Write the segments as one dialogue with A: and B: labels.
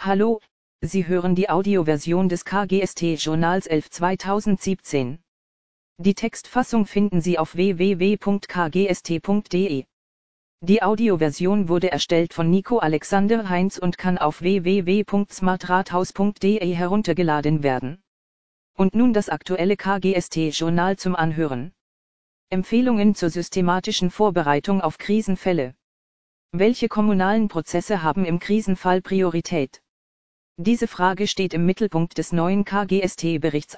A: Hallo, Sie hören die Audioversion des KGST-Journals 11/2017. Die Textfassung finden Sie auf www.kgst.de. Die Audioversion wurde erstellt von Nico Alexander Heinz und kann auf www.smartrathaus.de heruntergeladen werden. Und nun das aktuelle KGST-Journal zum Anhören. Empfehlungen zur systematischen Vorbereitung auf Krisenfälle. Welche kommunalen Prozesse haben im Krisenfall Priorität? Diese Frage steht im Mittelpunkt des neuen KGST-Berichts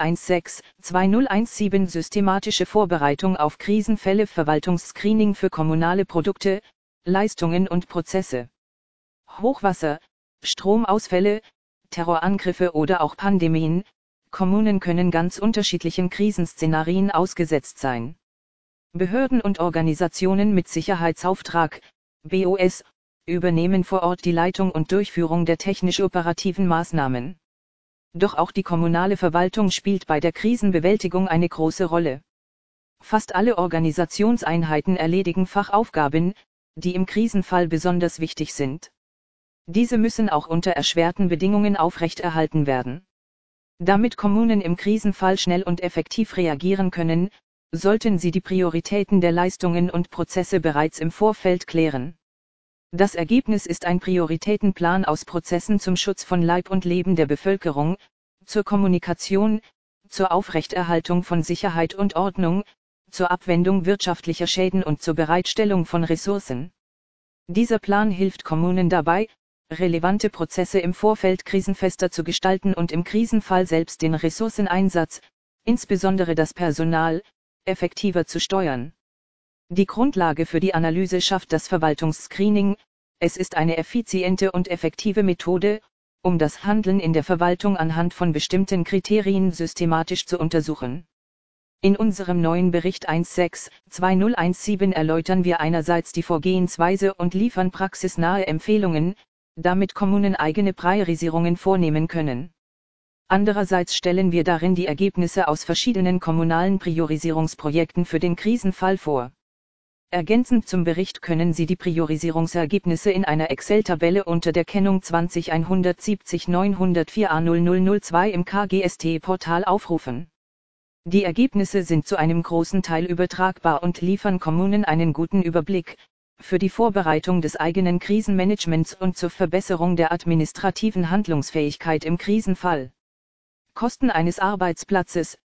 A: 16/2017 Systematische Vorbereitung auf Krisenfälle Verwaltungsscreening für kommunale Produkte, Leistungen und Prozesse. Hochwasser, Stromausfälle, Terrorangriffe oder auch Pandemien, Kommunen können ganz unterschiedlichen Krisenszenarien ausgesetzt sein. Behörden und Organisationen mit Sicherheitsauftrag, BOS, übernehmen vor Ort die Leitung und Durchführung der technisch-operativen Maßnahmen. Doch auch die kommunale Verwaltung spielt bei der Krisenbewältigung eine große Rolle. Fast alle Organisationseinheiten erledigen Fachaufgaben, die im Krisenfall besonders wichtig sind. Diese müssen auch unter erschwerten Bedingungen aufrechterhalten werden. Damit Kommunen im Krisenfall schnell und effektiv reagieren können, sollten sie die Prioritäten der Leistungen und Prozesse bereits im Vorfeld klären. Das Ergebnis ist ein Prioritätenplan aus Prozessen zum Schutz von Leib und Leben der Bevölkerung, zur Kommunikation, zur Aufrechterhaltung von Sicherheit und Ordnung, zur Abwendung wirtschaftlicher Schäden und zur Bereitstellung von Ressourcen. Dieser Plan hilft Kommunen dabei, relevante Prozesse im Vorfeld krisenfester zu gestalten und im Krisenfall selbst den Ressourceneinsatz, insbesondere das Personal, effektiver zu steuern. Die Grundlage für die Analyse schafft das Verwaltungsscreening. Es ist eine effiziente und effektive Methode, um das Handeln in der Verwaltung anhand von bestimmten Kriterien systematisch zu untersuchen. In unserem neuen Bericht 16/2017 erläutern wir einerseits die Vorgehensweise und liefern praxisnahe Empfehlungen, damit Kommunen eigene Priorisierungen vornehmen können. Andererseits stellen wir darin die Ergebnisse aus verschiedenen kommunalen Priorisierungsprojekten für den Krisenfall vor. Ergänzend zum Bericht können Sie die Priorisierungsergebnisse in einer Excel-Tabelle unter der Kennung 20170904A0002 im KGST-Portal aufrufen. Die Ergebnisse sind zu einem großen Teil übertragbar und liefern Kommunen einen guten Überblick für die Vorbereitung des eigenen Krisenmanagements und zur Verbesserung der administrativen Handlungsfähigkeit im Krisenfall. Kosten eines Arbeitsplatzes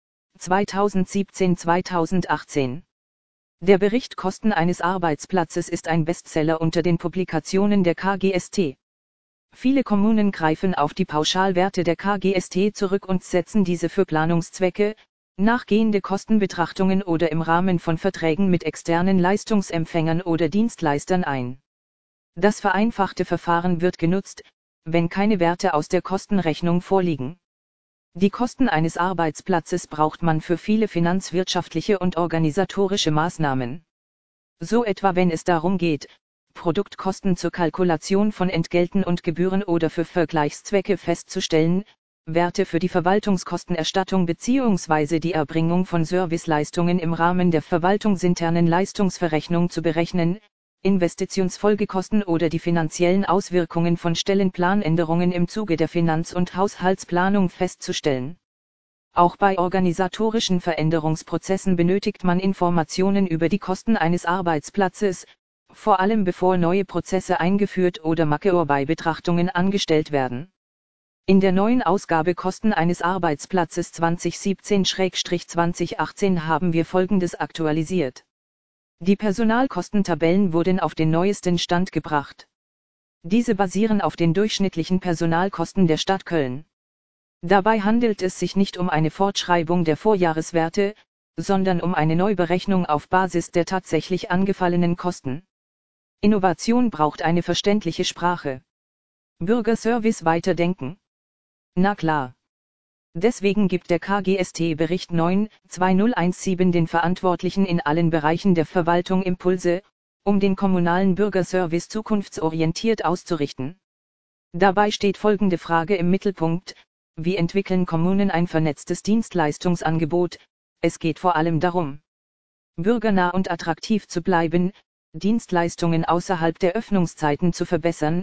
A: 2017/2018. Der Bericht Kosten eines Arbeitsplatzes ist ein Bestseller unter den Publikationen der KGST. Viele Kommunen greifen auf die Pauschalwerte der KGST zurück und setzen diese für Planungszwecke, nachgehende Kostenbetrachtungen oder im Rahmen von Verträgen mit externen Leistungsempfängern oder Dienstleistern ein. Das vereinfachte Verfahren wird genutzt, wenn keine Werte aus der Kostenrechnung vorliegen. Die Kosten eines Arbeitsplatzes braucht man für viele finanzwirtschaftliche und organisatorische Maßnahmen. So etwa wenn es darum geht, Produktkosten zur Kalkulation von Entgelten und Gebühren oder für Vergleichszwecke festzustellen, Werte für die Verwaltungskostenerstattung bzw. die Erbringung von Serviceleistungen im Rahmen der verwaltungsinternen Leistungsverrechnung zu berechnen, Investitionsfolgekosten oder die finanziellen Auswirkungen von Stellenplanänderungen im Zuge der Finanz- und Haushaltsplanung festzustellen. Auch bei organisatorischen Veränderungsprozessen benötigt man Informationen über die Kosten eines Arbeitsplatzes, vor allem bevor neue Prozesse eingeführt oder Makeorbei-Betrachtungen angestellt werden. In der neuen Ausgabe Kosten eines Arbeitsplatzes 2017/2018 haben wir Folgendes aktualisiert. Die Personalkostentabellen wurden auf den neuesten Stand gebracht. Diese basieren auf den durchschnittlichen Personalkosten der Stadt Köln. Dabei handelt es sich nicht um eine Fortschreibung der Vorjahreswerte, sondern um eine Neuberechnung auf Basis der tatsächlich angefallenen Kosten. Innovation braucht eine verständliche Sprache. Bürgerservice weiterdenken. Na klar. Deswegen gibt der KGST-Bericht 9/2017 den Verantwortlichen in allen Bereichen der Verwaltung Impulse, um den kommunalen Bürgerservice zukunftsorientiert auszurichten. Dabei steht folgende Frage im Mittelpunkt: Wie entwickeln Kommunen ein vernetztes Dienstleistungsangebot? Es geht vor allem darum, bürgernah und attraktiv zu bleiben, Dienstleistungen außerhalb der Öffnungszeiten zu verbessern,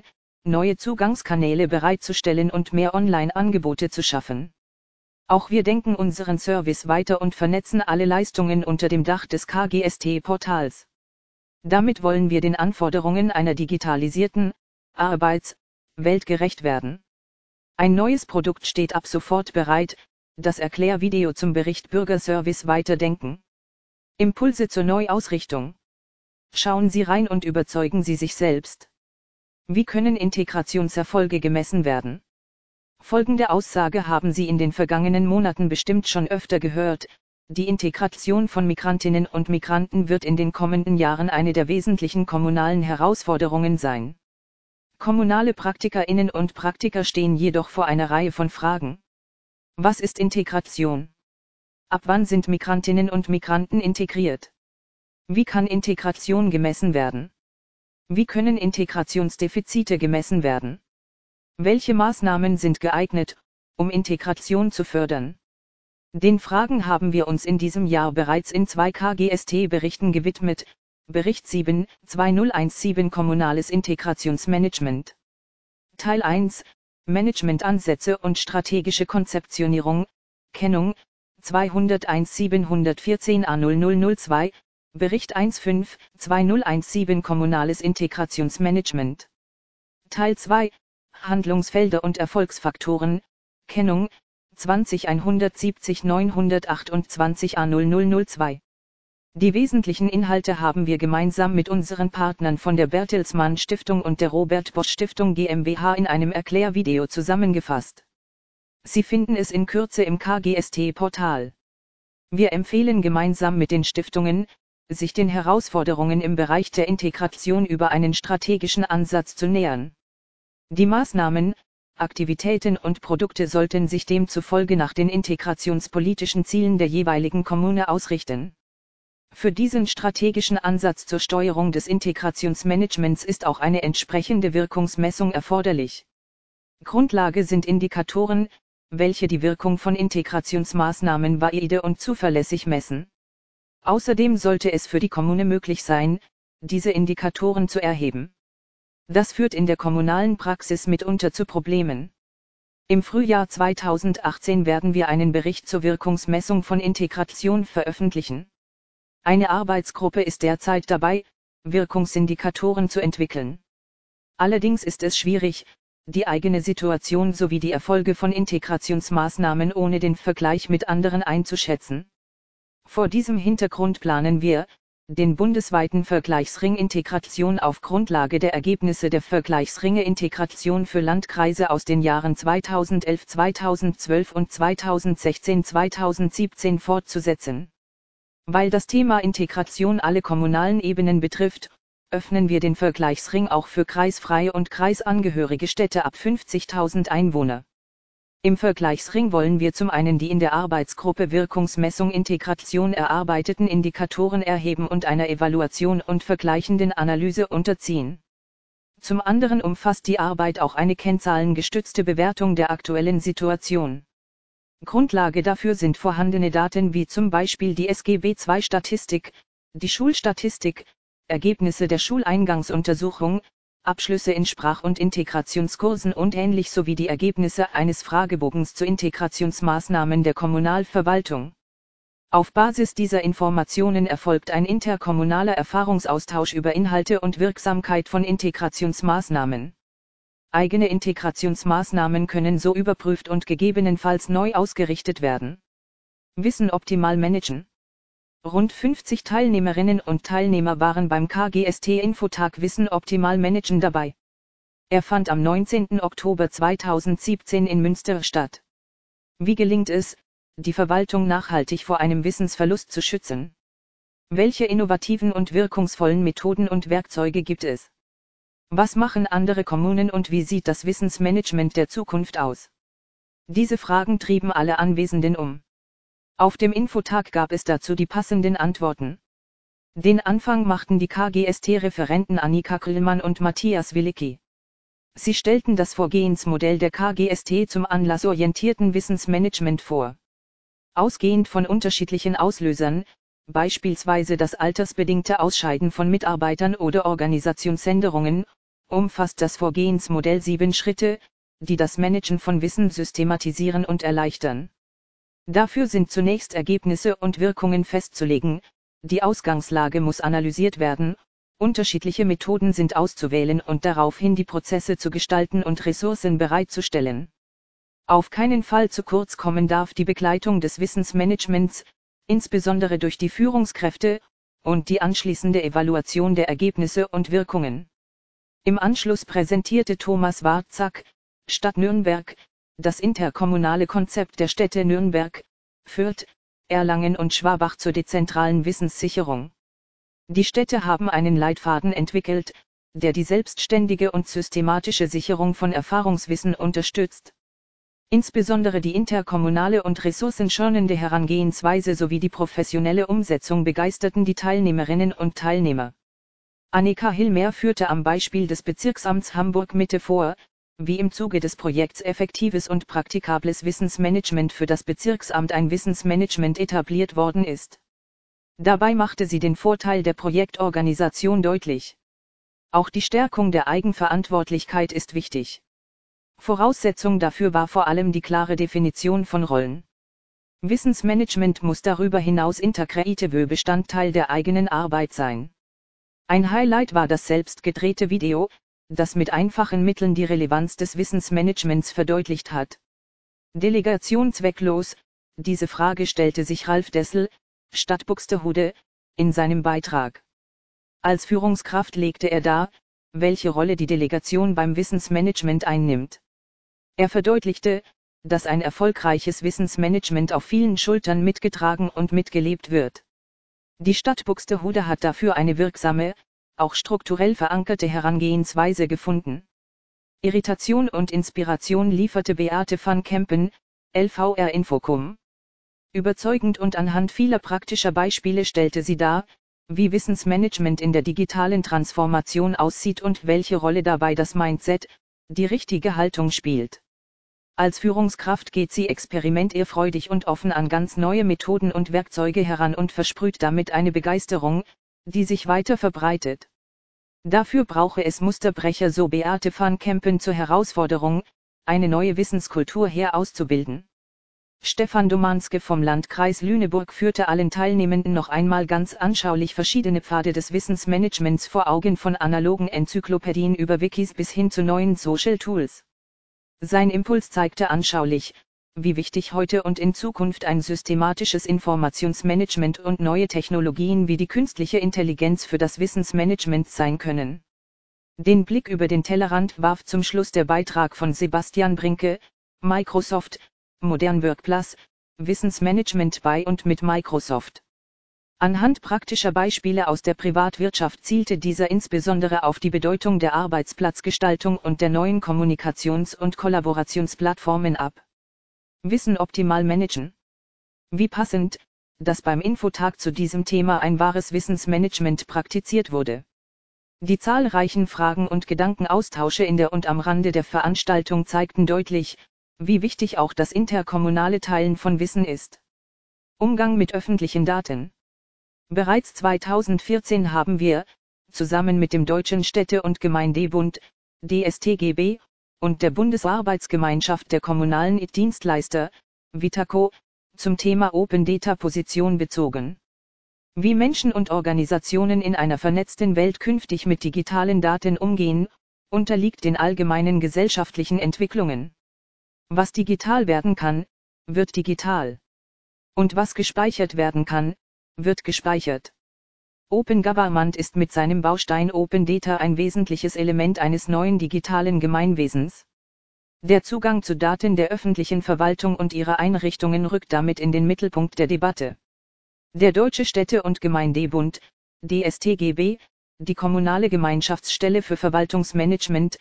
A: neue Zugangskanäle bereitzustellen und mehr Online-Angebote zu schaffen. Auch wir denken unseren Service weiter und vernetzen alle Leistungen unter dem Dach des KGST-Portals. Damit wollen wir den Anforderungen einer digitalisierten Arbeitswelt gerecht werden. Ein neues Produkt steht ab sofort bereit, das Erklärvideo zum Bericht Bürgerservice weiterdenken. Impulse zur Neuausrichtung. Schauen Sie rein und überzeugen Sie sich selbst. Wie können Integrationserfolge gemessen werden? Folgende Aussage haben Sie in den vergangenen Monaten bestimmt schon öfter gehört: Die Integration von Migrantinnen und Migranten wird in den kommenden Jahren eine der wesentlichen kommunalen Herausforderungen sein. Kommunale PraktikerInnen und Praktiker stehen jedoch vor einer Reihe von Fragen. Was ist Integration? Ab wann sind Migrantinnen und Migranten integriert? Wie kann Integration gemessen werden? Wie können Integrationsdefizite gemessen werden? Welche Maßnahmen sind geeignet, um Integration zu fördern? Den Fragen haben wir uns in diesem Jahr bereits in 2 KGST-Berichten gewidmet. Bericht 7/2017 Kommunales Integrationsmanagement. Teil 1 Managementansätze und strategische Konzeptionierung, Kennung, 201/714 A0002, Bericht 1/5/2017 Kommunales Integrationsmanagement. Teil 2 Handlungsfelder und Erfolgsfaktoren, Kennung, 20170 928 A0002. Die wesentlichen Inhalte haben wir gemeinsam mit unseren Partnern von der Bertelsmann Stiftung und der Robert Bosch Stiftung GmbH in einem Erklärvideo zusammengefasst. Sie finden es in Kürze im KGST-Portal. Wir empfehlen gemeinsam mit den Stiftungen, sich den Herausforderungen im Bereich der Integration über einen strategischen Ansatz zu nähern. Die Maßnahmen, Aktivitäten und Produkte sollten sich demzufolge nach den integrationspolitischen Zielen der jeweiligen Kommune ausrichten. Für diesen strategischen Ansatz zur Steuerung des Integrationsmanagements ist auch eine entsprechende Wirkungsmessung erforderlich. Grundlage sind Indikatoren, welche die Wirkung von Integrationsmaßnahmen valide und zuverlässig messen. Außerdem sollte es für die Kommune möglich sein, diese Indikatoren zu erheben. Das führt in der kommunalen Praxis mitunter zu Problemen. Im Frühjahr 2018 werden wir einen Bericht zur Wirkungsmessung von Integration veröffentlichen. Eine Arbeitsgruppe ist derzeit dabei, Wirkungsindikatoren zu entwickeln. Allerdings ist es schwierig, die eigene Situation sowie die Erfolge von Integrationsmaßnahmen ohne den Vergleich mit anderen einzuschätzen. Vor diesem Hintergrund planen wir, den bundesweiten Vergleichsring Integration auf Grundlage der Ergebnisse der Vergleichsringe Integration für Landkreise aus den Jahren 2011, 2012 und 2016-2017 fortzusetzen. Weil das Thema Integration alle kommunalen Ebenen betrifft, öffnen wir den Vergleichsring auch für kreisfreie und kreisangehörige Städte ab 50.000 Einwohner. Im Vergleichsring wollen wir zum einen die in der Arbeitsgruppe Wirkungsmessung Integration erarbeiteten Indikatoren erheben und einer Evaluation und vergleichenden Analyse unterziehen. Zum anderen umfasst die Arbeit auch eine kennzahlengestützte Bewertung der aktuellen Situation. Grundlage dafür sind vorhandene Daten wie zum Beispiel die SGB II-Statistik, die Schulstatistik, Ergebnisse der Schuleingangsuntersuchung, Abschlüsse in Sprach- und Integrationskursen und ähnlich sowie die Ergebnisse eines Fragebogens zu Integrationsmaßnahmen der Kommunalverwaltung. Auf Basis dieser Informationen erfolgt ein interkommunaler Erfahrungsaustausch über Inhalte und Wirksamkeit von Integrationsmaßnahmen. Eigene Integrationsmaßnahmen können so überprüft und gegebenenfalls neu ausgerichtet werden. Wissen optimal managen. Rund 50 Teilnehmerinnen und Teilnehmer waren beim KGST-Infotag Wissen optimal managen dabei. Er fand am 19. Oktober 2017 in Münster statt. Wie gelingt es, die Verwaltung nachhaltig vor einem Wissensverlust zu schützen? Welche innovativen und wirkungsvollen Methoden und Werkzeuge gibt es? Was machen andere Kommunen und wie sieht das Wissensmanagement der Zukunft aus? Diese Fragen trieben alle Anwesenden um. Auf dem Infotag gab es dazu die passenden Antworten. Den Anfang machten die KGST-Referenten Annika Krillmann und Matthias Wilicki. Sie stellten das Vorgehensmodell der KGST zum anlassorientierten Wissensmanagement vor. Ausgehend von unterschiedlichen Auslösern, beispielsweise das altersbedingte Ausscheiden von Mitarbeitern oder Organisationsänderungen, umfasst das Vorgehensmodell 7 Schritte, die das Managen von Wissen systematisieren und erleichtern. Dafür sind zunächst Ergebnisse und Wirkungen festzulegen, die Ausgangslage muss analysiert werden, unterschiedliche Methoden sind auszuwählen und daraufhin die Prozesse zu gestalten und Ressourcen bereitzustellen. Auf keinen Fall zu kurz kommen darf die Begleitung des Wissensmanagements, insbesondere durch die Führungskräfte, und die anschließende Evaluation der Ergebnisse und Wirkungen. Im Anschluss präsentierte Thomas Wartzak, Stadt Nürnberg, das interkommunale Konzept der Städte Nürnberg, Fürth, Erlangen und Schwabach zur dezentralen Wissenssicherung. Die Städte haben einen Leitfaden entwickelt, der die selbstständige und systematische Sicherung von Erfahrungswissen unterstützt. Insbesondere die interkommunale und ressourcenschonende Herangehensweise sowie die professionelle Umsetzung begeisterten die Teilnehmerinnen und Teilnehmer. Annika Hillmer führte am Beispiel des Bezirksamts Hamburg-Mitte vor, wie im Zuge des Projekts effektives und praktikables Wissensmanagement für das Bezirksamt ein Wissensmanagement etabliert worden ist. Dabei machte sie den Vorteil der Projektorganisation deutlich. Auch die Stärkung der Eigenverantwortlichkeit ist wichtig. Voraussetzung dafür war vor allem die klare Definition von Rollen. Wissensmanagement muss darüber hinaus integrative Bestandteil der eigenen Arbeit sein. Ein Highlight war das selbst gedrehte Video, das mit einfachen Mitteln die Relevanz des Wissensmanagements verdeutlicht hat. Delegation zwecklos, diese Frage stellte sich Ralf Dessel, Stadt Buxtehude, in seinem Beitrag. Als Führungskraft legte er dar, welche Rolle die Delegation beim Wissensmanagement einnimmt. Er verdeutlichte, dass ein erfolgreiches Wissensmanagement auf vielen Schultern mitgetragen und mitgelebt wird. Die Stadt Buxtehude hat dafür eine wirksame, auch strukturell verankerte Herangehensweise gefunden. Irritation und Inspiration lieferte Beate van Kempen, LVR Infocom. Überzeugend und anhand vieler praktischer Beispiele stellte sie dar, wie Wissensmanagement in der digitalen Transformation aussieht und welche Rolle dabei das Mindset, die richtige Haltung spielt. Als Führungskraft geht sie experimentierfreudig und offen an ganz neue Methoden und Werkzeuge heran und versprüht damit eine Begeisterung, die sich weiter verbreitet. Dafür brauche es Musterbrecher, so Beate van Kempen zur Herausforderung, eine neue Wissenskultur auszubilden. Stefan Domanske vom Landkreis Lüneburg führte allen Teilnehmenden noch einmal ganz anschaulich verschiedene Pfade des Wissensmanagements vor Augen, von analogen Enzyklopädien über Wikis bis hin zu neuen Social Tools. Sein Impuls zeigte anschaulich, wie wichtig heute und in Zukunft ein systematisches Informationsmanagement und neue Technologien wie die künstliche Intelligenz für das Wissensmanagement sein können. Den Blick über den Tellerrand warf zum Schluss der Beitrag von Sebastian Brinke, Microsoft, Modern Workplace, Wissensmanagement bei und mit Microsoft. Anhand praktischer Beispiele aus der Privatwirtschaft zielte dieser insbesondere auf die Bedeutung der Arbeitsplatzgestaltung und der neuen Kommunikations- und Kollaborationsplattformen ab. Wissen optimal managen. Wie passend, dass beim Infotag zu diesem Thema ein wahres Wissensmanagement praktiziert wurde. Die zahlreichen Fragen und Gedankenaustausche in der und am Rande der Veranstaltung zeigten deutlich, wie wichtig auch das interkommunale Teilen von Wissen ist. Umgang mit öffentlichen Daten. Bereits 2014 haben wir, zusammen mit dem Deutschen Städte- und Gemeindebund, DSTGB, und der Bundesarbeitsgemeinschaft der kommunalen IT-Dienstleister, Vitaco, zum Thema Open Data Position bezogen. Wie Menschen und Organisationen in einer vernetzten Welt künftig mit digitalen Daten umgehen, unterliegt den allgemeinen gesellschaftlichen Entwicklungen. Was digital werden kann, wird digital. Und was gespeichert werden kann, wird gespeichert. Open Government ist mit seinem Baustein Open Data ein wesentliches Element eines neuen digitalen Gemeinwesens. Der Zugang zu Daten der öffentlichen Verwaltung und ihrer Einrichtungen rückt damit in den Mittelpunkt der Debatte. Der Deutsche Städte- und Gemeindebund, DSTGB, die Kommunale Gemeinschaftsstelle für Verwaltungsmanagement,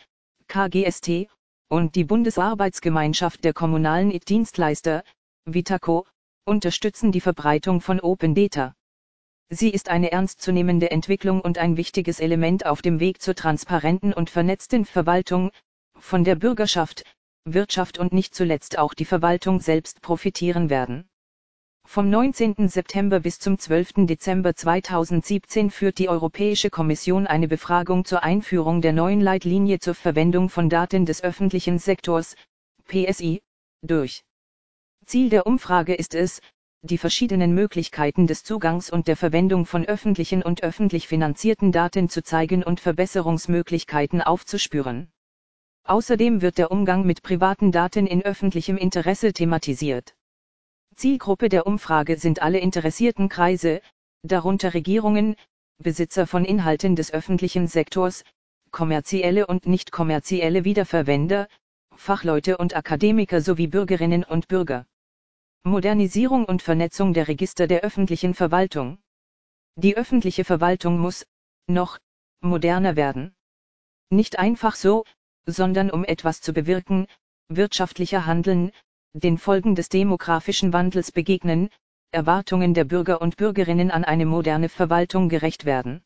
A: KGST, und die Bundesarbeitsgemeinschaft der kommunalen IT-Dienstleister, Vitaco, unterstützen die Verbreitung von Open Data. Sie ist eine ernstzunehmende Entwicklung und ein wichtiges Element auf dem Weg zur transparenten und vernetzten Verwaltung, von der Bürgerschaft, Wirtschaft und nicht zuletzt auch die Verwaltung selbst profitieren werden. Vom 19. September bis zum 12. Dezember 2017 führt die Europäische Kommission eine Befragung zur Einführung der neuen Leitlinie zur Verwendung von Daten des öffentlichen Sektors, PSI, durch. Ziel der Umfrage ist es, die verschiedenen Möglichkeiten des Zugangs und der Verwendung von öffentlichen und öffentlich finanzierten Daten zu zeigen und Verbesserungsmöglichkeiten aufzuspüren. Außerdem wird der Umgang mit privaten Daten in öffentlichem Interesse thematisiert. Zielgruppe der Umfrage sind alle interessierten Kreise, darunter Regierungen, Besitzer von Inhalten des öffentlichen Sektors, kommerzielle und nicht kommerzielle Wiederverwender, Fachleute und Akademiker sowie Bürgerinnen und Bürger. Modernisierung und Vernetzung der Register der öffentlichen Verwaltung. Die öffentliche Verwaltung muss, noch, moderner werden. Nicht einfach so, sondern um etwas zu bewirken, wirtschaftlicher handeln, den Folgen des demografischen Wandels begegnen, Erwartungen der Bürger und Bürgerinnen an eine moderne Verwaltung gerecht werden.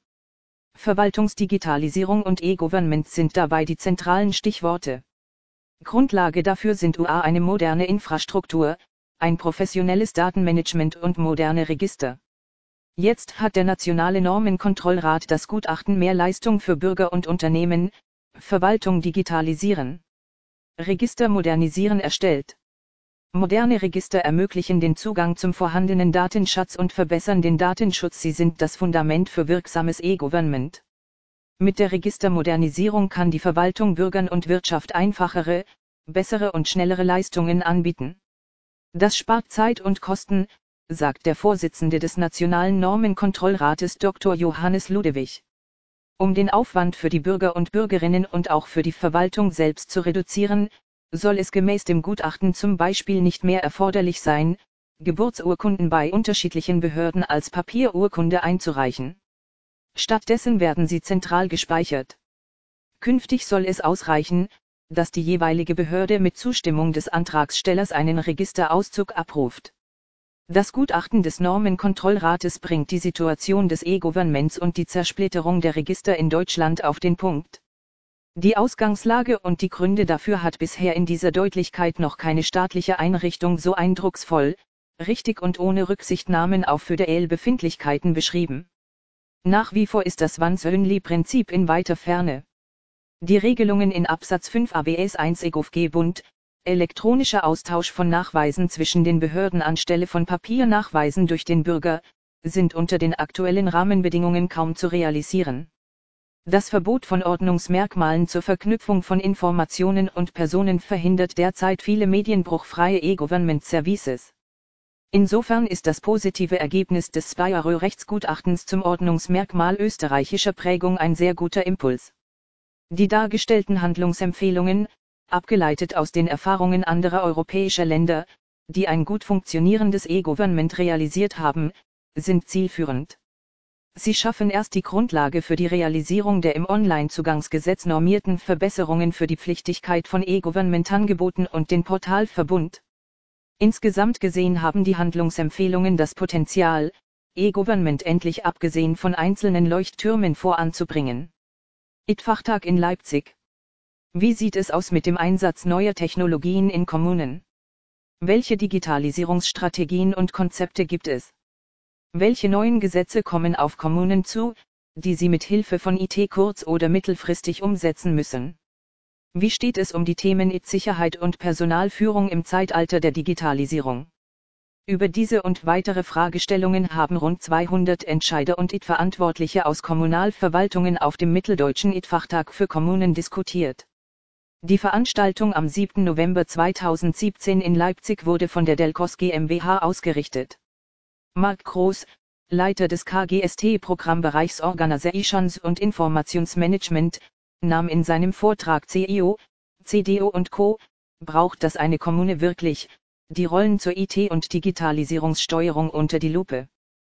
A: Verwaltungsdigitalisierung und E-Government sind dabei die zentralen Stichworte. Grundlage dafür sind eine moderne Infrastruktur, ein professionelles Datenmanagement und moderne Register. Jetzt hat der Nationale Normenkontrollrat das Gutachten Mehr Leistung für Bürger und Unternehmen, Verwaltung digitalisieren, Register modernisieren erstellt. Moderne Register ermöglichen den Zugang zum vorhandenen Datenschatz und verbessern den Datenschutz. Sie sind das Fundament für wirksames E-Government. Mit der Registermodernisierung kann die Verwaltung Bürgern und Wirtschaft einfachere, bessere und schnellere Leistungen anbieten. Das spart Zeit und Kosten, sagt der Vorsitzende des Nationalen Normenkontrollrates Dr. Johannes Ludewig. Um den Aufwand für die Bürger und Bürgerinnen und auch für die Verwaltung selbst zu reduzieren, soll es gemäß dem Gutachten zum Beispiel nicht mehr erforderlich sein, Geburtsurkunden bei unterschiedlichen Behörden als Papierurkunde einzureichen. Stattdessen werden sie zentral gespeichert. Künftig soll es ausreichen, dass die jeweilige Behörde mit Zustimmung des Antragstellers einen Registerauszug abruft. Das Gutachten des Normenkontrollrates bringt die Situation des E-Governments und die Zersplitterung der Register in Deutschland auf den Punkt. Die Ausgangslage und die Gründe dafür hat bisher in dieser Deutlichkeit noch keine staatliche Einrichtung so eindrucksvoll, richtig und ohne Rücksichtnahmen auf föderale Befindlichkeiten beschrieben. Nach wie vor ist das Once-Only-Prinzip in weiter Ferne. Die Regelungen in Absatz 5 ABS 1 EGOVG-Bund, elektronischer Austausch von Nachweisen zwischen den Behörden anstelle von Papiernachweisen durch den Bürger, sind unter den aktuellen Rahmenbedingungen kaum zu realisieren. Das Verbot von Ordnungsmerkmalen zur Verknüpfung von Informationen und Personen verhindert derzeit viele medienbruchfreie E-Government-Services. Insofern ist das positive Ergebnis des Spire-Rechtsgutachtens zum Ordnungsmerkmal österreichischer Prägung ein sehr guter Impuls. Die dargestellten Handlungsempfehlungen, abgeleitet aus den Erfahrungen anderer europäischer Länder, die ein gut funktionierendes E-Government realisiert haben, sind zielführend. Sie schaffen erst die Grundlage für die Realisierung der im Onlinezugangsgesetz normierten Verbesserungen für die Pflichtigkeit von E-Government-Angeboten und den Portalverbund. Insgesamt gesehen haben die Handlungsempfehlungen das Potenzial, E-Government endlich abgesehen von einzelnen Leuchttürmen voranzubringen. IT-Fachtag in Leipzig. Wie sieht es aus mit dem Einsatz neuer Technologien in Kommunen? Welche Digitalisierungsstrategien und Konzepte gibt es? Welche neuen Gesetze kommen auf Kommunen zu, die sie mit Hilfe von IT kurz- oder mittelfristig umsetzen müssen? Wie steht es um die Themen IT-Sicherheit und Personalführung im Zeitalter der Digitalisierung? Über diese und weitere Fragestellungen haben rund 200 Entscheider und IT-Verantwortliche aus Kommunalverwaltungen auf dem Mitteldeutschen IT-Fachtag für Kommunen diskutiert. Die Veranstaltung am 7. November 2017 in Leipzig wurde von der Delcos GmbH ausgerichtet. Marc Groß, Leiter des KGST-Programmbereichs Organizations und Informationsmanagement, nahm in seinem Vortrag CIO, CDO und Co. braucht das eine Kommune wirklich, die Rollen zur IT- und Digitalisierungssteuerung unter die Lupe.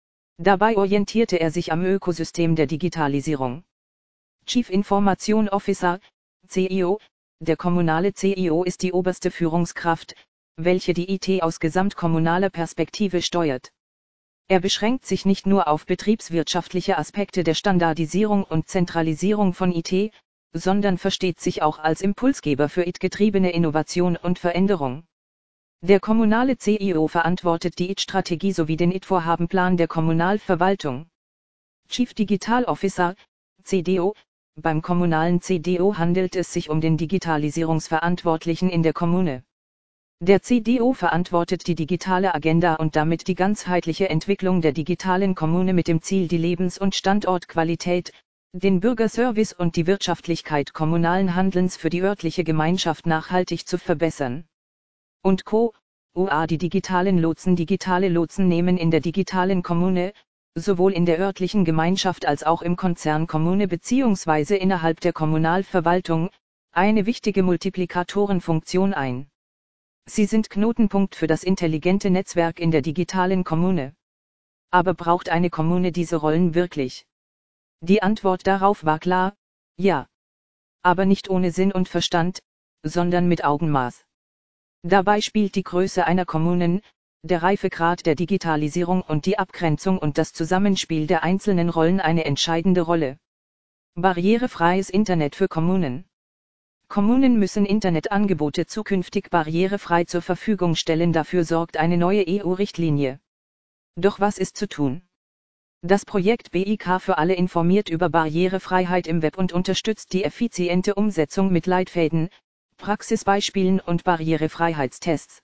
A: Dabei orientierte er sich am Ökosystem der Digitalisierung. Chief Information Officer, CIO, der kommunale CIO ist die oberste Führungskraft, welche die IT aus gesamtkommunaler Perspektive steuert. Er beschränkt sich nicht nur auf betriebswirtschaftliche Aspekte der Standardisierung und Zentralisierung von IT, sondern versteht sich auch als Impulsgeber für IT-getriebene Innovation und Veränderung. Der kommunale CIO verantwortet die IT-Strategie sowie den IT-Vorhabenplan der Kommunalverwaltung. Chief Digital Officer, CDO. Beim kommunalen CDO handelt es sich um den Digitalisierungsverantwortlichen in der Kommune. Der CDO verantwortet die digitale Agenda und damit die ganzheitliche Entwicklung der digitalen Kommune mit dem Ziel, die Lebens- und Standortqualität, den Bürgerservice und die Wirtschaftlichkeit kommunalen Handelns für die örtliche Gemeinschaft nachhaltig zu verbessern. Und Co. UA die digitalen Lotsen. Digitale Lotsen nehmen in der digitalen Kommune, sowohl in der örtlichen Gemeinschaft als auch im Konzern Kommune bzw. innerhalb der Kommunalverwaltung, eine wichtige Multiplikatorenfunktion ein. Sie sind Knotenpunkt für das intelligente Netzwerk in der digitalen Kommune. Aber braucht eine Kommune diese Rollen wirklich? Die Antwort darauf war klar, ja. Aber nicht ohne Sinn und Verstand, sondern mit Augenmaß. Dabei spielt die Größe einer Kommune, der Reifegrad der Digitalisierung und die Abgrenzung und das Zusammenspiel der einzelnen Rollen eine entscheidende Rolle. Barrierefreies Internet für Kommunen. Kommunen müssen Internetangebote zukünftig barrierefrei zur Verfügung stellen, dafür sorgt eine neue EU-Richtlinie. Doch was ist zu tun? Das Projekt BIK für alle informiert über Barrierefreiheit im Web und unterstützt die effiziente Umsetzung mit Leitfäden, Praxisbeispielen und Barrierefreiheitstests.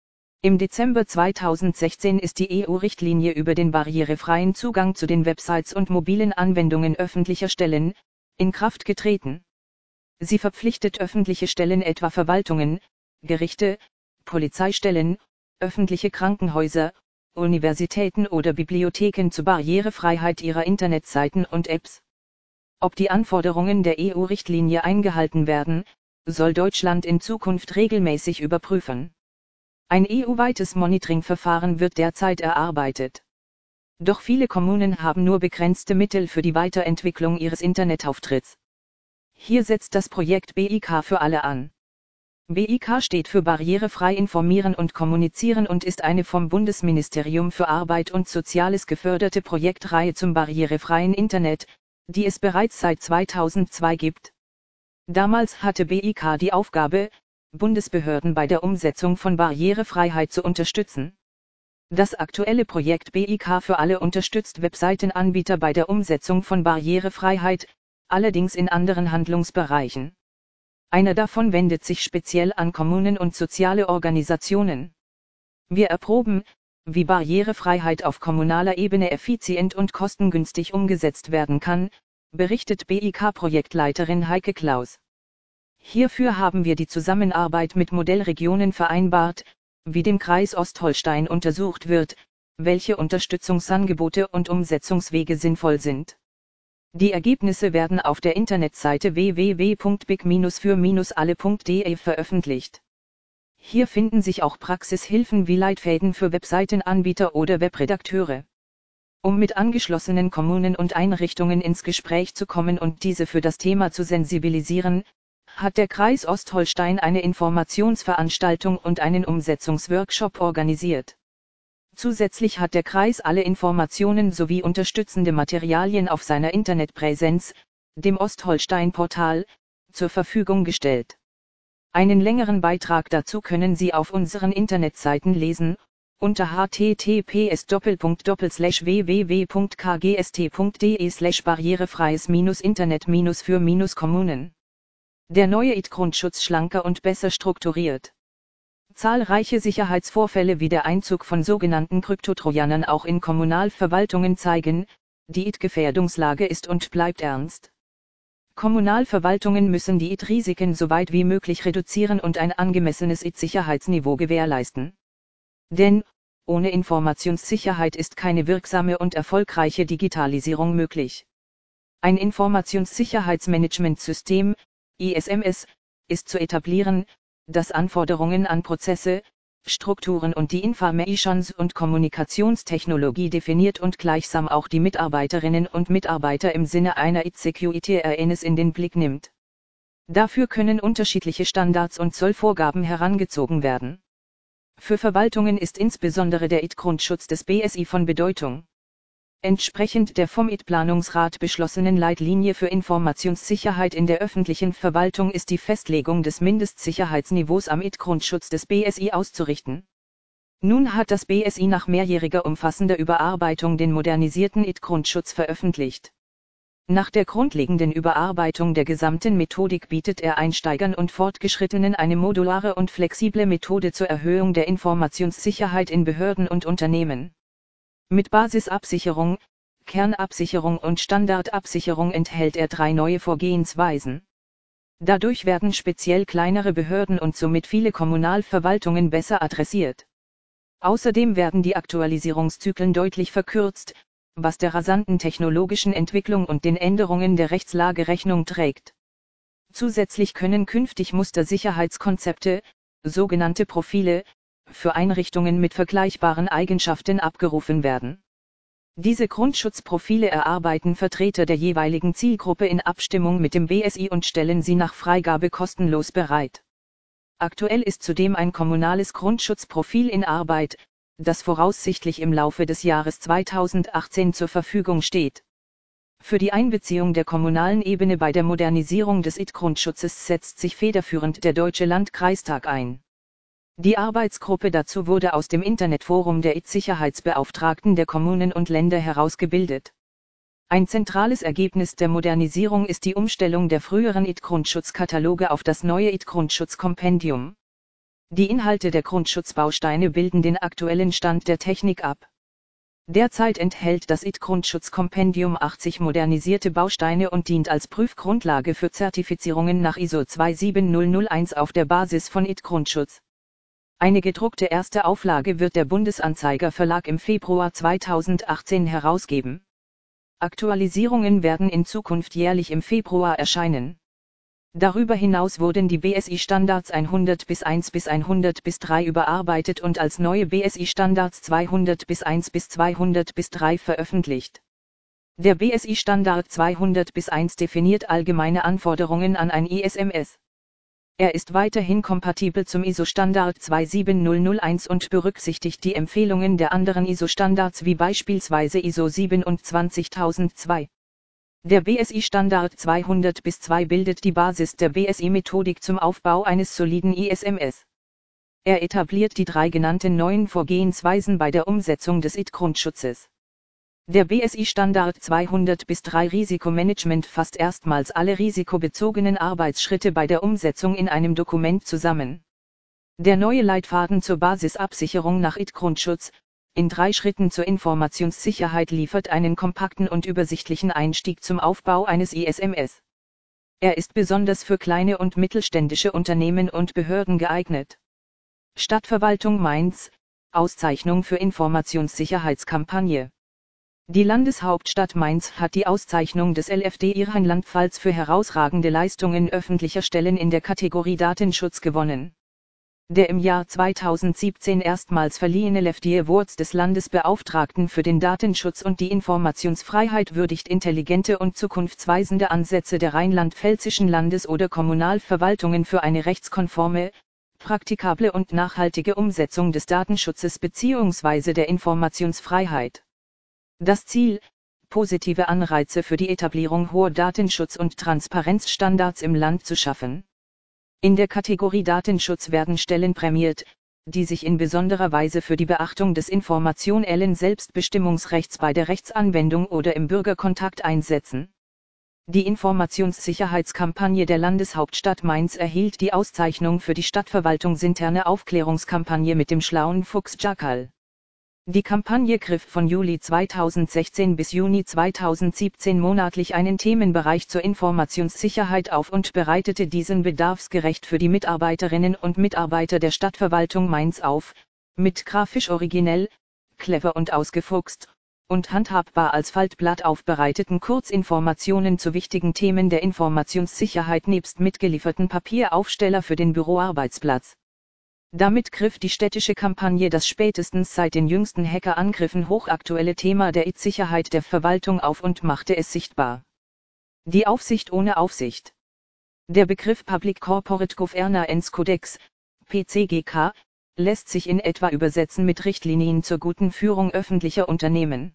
A: Im Dezember 2016 ist die EU-Richtlinie über den barrierefreien Zugang zu den Websites und mobilen Anwendungen öffentlicher Stellen in Kraft getreten. Sie verpflichtet öffentliche Stellen, etwa Verwaltungen, Gerichte, Polizeistellen, öffentliche Krankenhäuser, Universitäten oder Bibliotheken zur Barrierefreiheit ihrer Internetseiten und Apps. Ob die Anforderungen der EU-Richtlinie eingehalten werden, soll Deutschland in Zukunft regelmäßig überprüfen. Ein EU-weites Monitoring-Verfahren wird derzeit erarbeitet. Doch viele Kommunen haben nur begrenzte Mittel für die Weiterentwicklung ihres Internetauftritts. Hier setzt das Projekt BIK für alle an. BIK steht für Barrierefrei informieren und kommunizieren und ist eine vom Bundesministerium für Arbeit und Soziales geförderte Projektreihe zum barrierefreien Internet, die es bereits seit 2002 gibt. Damals hatte BIK die Aufgabe, Bundesbehörden bei der Umsetzung von Barrierefreiheit zu unterstützen. Das aktuelle Projekt BIK für alle unterstützt Webseitenanbieter bei der Umsetzung von Barrierefreiheit, allerdings in anderen Handlungsbereichen. Einer davon wendet sich speziell an Kommunen und soziale Organisationen. Wir erproben, wie Barrierefreiheit auf kommunaler Ebene effizient und kostengünstig umgesetzt werden kann, berichtet BIK-Projektleiterin Heike Klaus. Hierfür haben wir die Zusammenarbeit mit Modellregionen vereinbart, wie dem Kreis Ostholstein untersucht wird, welche Unterstützungsangebote und Umsetzungswege sinnvoll sind. Die Ergebnisse werden auf der Internetseite www.big-für-alle.de veröffentlicht. Hier finden sich auch Praxishilfen wie Leitfäden für Webseitenanbieter oder Webredakteure. Um mit angeschlossenen Kommunen und Einrichtungen ins Gespräch zu kommen und diese für das Thema zu sensibilisieren, hat der Kreis Ostholstein eine Informationsveranstaltung und einen Umsetzungsworkshop organisiert. Zusätzlich hat der Kreis alle Informationen sowie unterstützende Materialien auf seiner Internetpräsenz, dem Ostholstein-Portal, zur Verfügung gestellt. Einen längeren Beitrag dazu können Sie auf unseren Internetseiten lesen, unter https://www.kgst.de/barrierefreies-internet-für-Kommunen. Der neue IT-Grundschutz schlanker und besser strukturiert. Zahlreiche Sicherheitsvorfälle wie der Einzug von sogenannten Kryptotrojanern auch in Kommunalverwaltungen zeigen, die IT-Gefährdungslage ist und bleibt ernst. Kommunalverwaltungen müssen die IT-Risiken so weit wie möglich reduzieren und ein angemessenes IT-Sicherheitsniveau gewährleisten. Denn, ohne Informationssicherheit ist keine wirksame und erfolgreiche Digitalisierung möglich. Ein Informationssicherheitsmanagementsystem, ISMS, ist zu etablieren, das Anforderungen an Prozesse, Strukturen und die Informations- und Kommunikationstechnologie definiert und gleichsam auch die Mitarbeiterinnen und Mitarbeiter im Sinne einer IT-Security-Awareness in den Blick nimmt. Dafür können unterschiedliche Standards und Zollvorgaben herangezogen werden. Für Verwaltungen ist insbesondere der IT-Grundschutz des BSI von Bedeutung. Entsprechend der vom IT-Planungsrat beschlossenen Leitlinie für Informationssicherheit in der öffentlichen Verwaltung ist die Festlegung des Mindestsicherheitsniveaus am IT-Grundschutz des BSI auszurichten. Nun hat das BSI nach mehrjähriger umfassender Überarbeitung den modernisierten IT-Grundschutz veröffentlicht. Nach der grundlegenden Überarbeitung der gesamten Methodik bietet er Einsteigern und Fortgeschrittenen eine modulare und flexible Methode zur Erhöhung der Informationssicherheit in Behörden und Unternehmen. Mit Basisabsicherung, Kernabsicherung und Standardabsicherung enthält er 3 neue Vorgehensweisen. Dadurch werden speziell kleinere Behörden und somit viele Kommunalverwaltungen besser adressiert. Außerdem werden die Aktualisierungszyklen deutlich verkürzt, was der rasanten technologischen Entwicklung und den Änderungen der Rechtslage Rechnung trägt. Zusätzlich können künftig Mustersicherheitskonzepte, sogenannte Profile, für Einrichtungen mit vergleichbaren Eigenschaften abgerufen werden. Diese Grundschutzprofile erarbeiten Vertreter der jeweiligen Zielgruppe in Abstimmung mit dem BSI und stellen sie nach Freigabe kostenlos bereit. Aktuell ist zudem ein kommunales Grundschutzprofil in Arbeit, das voraussichtlich im Laufe des Jahres 2018 zur Verfügung steht. Für die Einbeziehung der kommunalen Ebene bei der Modernisierung des IT-Grundschutzes setzt sich federführend der Deutsche Landkreistag ein. Die Arbeitsgruppe dazu wurde aus dem Internetforum der IT-Sicherheitsbeauftragten der Kommunen und Länder herausgebildet. Ein zentrales Ergebnis der Modernisierung ist die Umstellung der früheren IT-Grundschutzkataloge auf das neue IT-Grundschutzkompendium. Die Inhalte der Grundschutzbausteine bilden den aktuellen Stand der Technik ab. Derzeit enthält das IT-Grundschutzkompendium 80 modernisierte Bausteine und dient als Prüfgrundlage für Zertifizierungen nach ISO 27001 auf der Basis von IT-Grundschutz. Eine gedruckte erste Auflage wird der Bundesanzeiger Verlag im Februar 2018 herausgeben. Aktualisierungen werden in Zukunft jährlich im Februar erscheinen. Darüber hinaus wurden die BSI-Standards 100 bis 1 bis 100 bis 3 überarbeitet und als neue BSI-Standards 200 bis 1 bis 200 bis 3 veröffentlicht. Der BSI-Standard 200 bis 1 definiert allgemeine Anforderungen an ein ISMS. Er ist weiterhin kompatibel zum ISO-Standard 27001 und berücksichtigt die Empfehlungen der anderen ISO-Standards wie beispielsweise ISO 27002. Der BSI-Standard 200 bis 2 bildet die Basis der BSI-Methodik zum Aufbau eines soliden ISMS. Er etabliert die 3 genannten neuen Vorgehensweisen bei der Umsetzung des IT-Grundschutzes. Der BSI-Standard 200 bis 3 Risikomanagement fasst erstmals alle risikobezogenen Arbeitsschritte bei der Umsetzung in einem Dokument zusammen. Der neue Leitfaden zur Basisabsicherung nach IT-Grundschutz, in 3 Schritten zur Informationssicherheit liefert einen kompakten und übersichtlichen Einstieg zum Aufbau eines ISMS. Er ist besonders für kleine und mittelständische Unternehmen und Behörden geeignet. Stadtverwaltung Mainz, Auszeichnung für Informationssicherheitskampagne. Die Landeshauptstadt Mainz hat die Auszeichnung des LFDI Rheinland-Pfalz für herausragende Leistungen öffentlicher Stellen in der Kategorie Datenschutz gewonnen. Der im Jahr 2017 erstmals verliehene LFDI Award des Landesbeauftragten für den Datenschutz und die Informationsfreiheit würdigt intelligente und zukunftsweisende Ansätze der rheinland-pfälzischen Landes- oder Kommunalverwaltungen für eine rechtskonforme, praktikable und nachhaltige Umsetzung des Datenschutzes bzw. der Informationsfreiheit. Das Ziel, positive Anreize für die Etablierung hoher Datenschutz- und Transparenzstandards im Land zu schaffen. In der Kategorie Datenschutz werden Stellen prämiert, die sich in besonderer Weise für die Beachtung des informationellen Selbstbestimmungsrechts bei der Rechtsanwendung oder im Bürgerkontakt einsetzen. Die Informationssicherheitskampagne der Landeshauptstadt Mainz erhielt die Auszeichnung für die stadtverwaltungsinterne Aufklärungskampagne mit dem schlauen Fuchs Jackal. Die Kampagne griff von Juli 2016 bis Juni 2017 monatlich einen Themenbereich zur Informationssicherheit auf und bereitete diesen bedarfsgerecht für die Mitarbeiterinnen und Mitarbeiter der Stadtverwaltung Mainz auf, mit grafisch originell, clever und ausgefuchst, und handhabbar als Faltblatt aufbereiteten Kurzinformationen zu wichtigen Themen der Informationssicherheit nebst mitgelieferten Papieraufsteller für den Büroarbeitsplatz. Damit griff die städtische Kampagne das spätestens seit den jüngsten Hackerangriffen hochaktuelle Thema der IT-Sicherheit der Verwaltung auf und machte es sichtbar. Die Aufsicht ohne Aufsicht. Der Begriff Public Corporate Governance Codex, PCGK, lässt sich in etwa übersetzen mit Richtlinien zur guten Führung öffentlicher Unternehmen.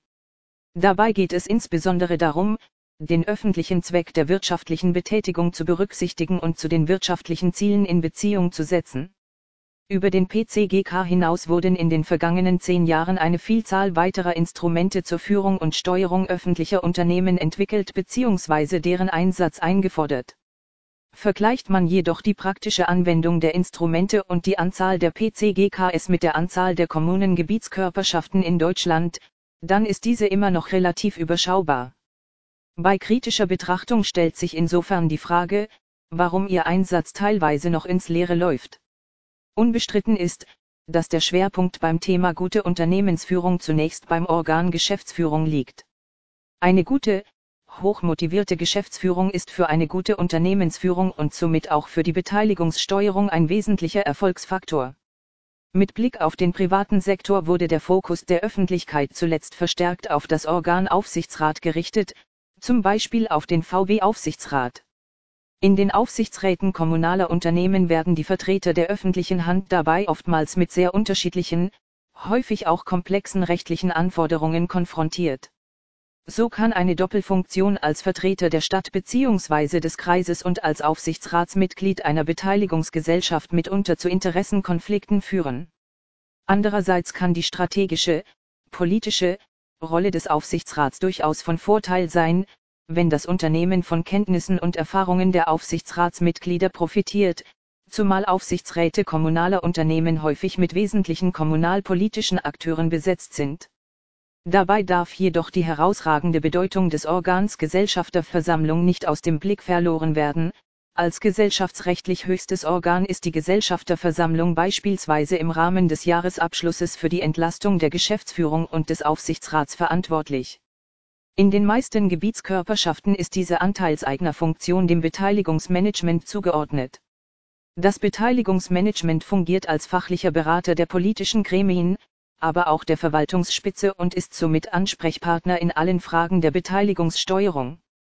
A: Dabei geht es insbesondere darum, den öffentlichen Zweck der wirtschaftlichen Betätigung zu berücksichtigen und zu den wirtschaftlichen Zielen in Beziehung zu setzen. Über den PCGK hinaus wurden in den vergangenen 10 Jahren eine Vielzahl weiterer Instrumente zur Führung und Steuerung öffentlicher Unternehmen entwickelt bzw. deren Einsatz eingefordert. Vergleicht man jedoch die praktische Anwendung der Instrumente und die Anzahl der PCGKs mit der Anzahl der Kommunen-Gebietskörperschaften in Deutschland, dann ist diese immer noch relativ überschaubar. Bei kritischer Betrachtung stellt sich insofern die Frage, warum ihr Einsatz teilweise noch ins Leere läuft. Unbestritten ist, dass der Schwerpunkt beim Thema gute Unternehmensführung zunächst beim Organ Geschäftsführung liegt. Eine gute, hochmotivierte Geschäftsführung ist für eine gute Unternehmensführung und somit auch für die Beteiligungssteuerung ein wesentlicher Erfolgsfaktor. Mit Blick auf den privaten Sektor wurde der Fokus der Öffentlichkeit zuletzt verstärkt auf das Organ Aufsichtsrat gerichtet, zum Beispiel auf den VW-Aufsichtsrat. In den Aufsichtsräten kommunaler Unternehmen werden die Vertreter der öffentlichen Hand dabei oftmals mit sehr unterschiedlichen, häufig auch komplexen rechtlichen Anforderungen konfrontiert. So kann eine Doppelfunktion als Vertreter der Stadt bzw. des Kreises und als Aufsichtsratsmitglied einer Beteiligungsgesellschaft mitunter zu Interessenkonflikten führen. Andererseits kann die strategische, politische Rolle des Aufsichtsrats durchaus von Vorteil sein, wenn das Unternehmen von Kenntnissen und Erfahrungen der Aufsichtsratsmitglieder profitiert, zumal Aufsichtsräte kommunaler Unternehmen häufig mit wesentlichen kommunalpolitischen Akteuren besetzt sind. Dabei darf jedoch die herausragende Bedeutung des Organs Gesellschafterversammlung nicht aus dem Blick verloren werden. Als gesellschaftsrechtlich höchstes Organ ist die Gesellschafterversammlung beispielsweise im Rahmen des Jahresabschlusses für die Entlastung der Geschäftsführung und des Aufsichtsrats verantwortlich. In den meisten Gebietskörperschaften ist diese Anteilseignerfunktion dem Beteiligungsmanagement zugeordnet. Das Beteiligungsmanagement fungiert als fachlicher Berater der politischen Gremien, aber auch der Verwaltungsspitze und ist somit Ansprechpartner in allen Fragen der Beteiligungssteuerung.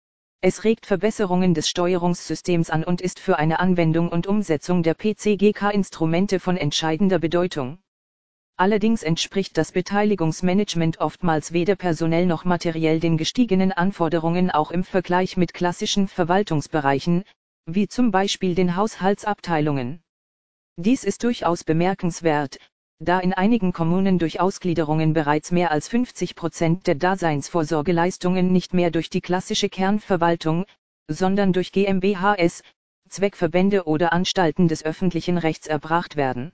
A: Es regt Verbesserungen des Steuerungssystems an und ist für eine Anwendung und Umsetzung der PCGK-Instrumente von entscheidender Bedeutung. Allerdings entspricht das Beteiligungsmanagement oftmals weder personell noch materiell den gestiegenen Anforderungen auch im Vergleich mit klassischen Verwaltungsbereichen, wie zum Beispiel den Haushaltsabteilungen. Dies ist durchaus bemerkenswert, da in einigen Kommunen durch Ausgliederungen bereits mehr als 50% der Daseinsvorsorgeleistungen nicht mehr durch die klassische Kernverwaltung, sondern durch GmbHs, Zweckverbände oder Anstalten des öffentlichen Rechts erbracht werden.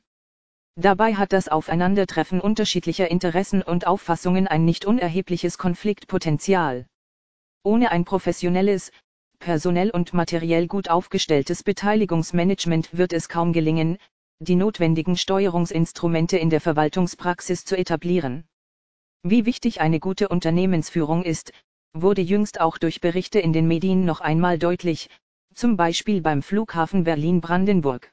A: Dabei hat das Aufeinandertreffen unterschiedlicher Interessen und Auffassungen ein nicht unerhebliches Konfliktpotenzial. Ohne ein professionelles, personell und materiell gut aufgestelltes Beteiligungsmanagement wird es kaum gelingen, die notwendigen Steuerungsinstrumente in der Verwaltungspraxis zu etablieren. Wie wichtig eine gute Unternehmensführung ist, wurde jüngst auch durch Berichte in den Medien noch einmal deutlich, zum Beispiel beim Flughafen Berlin-Brandenburg.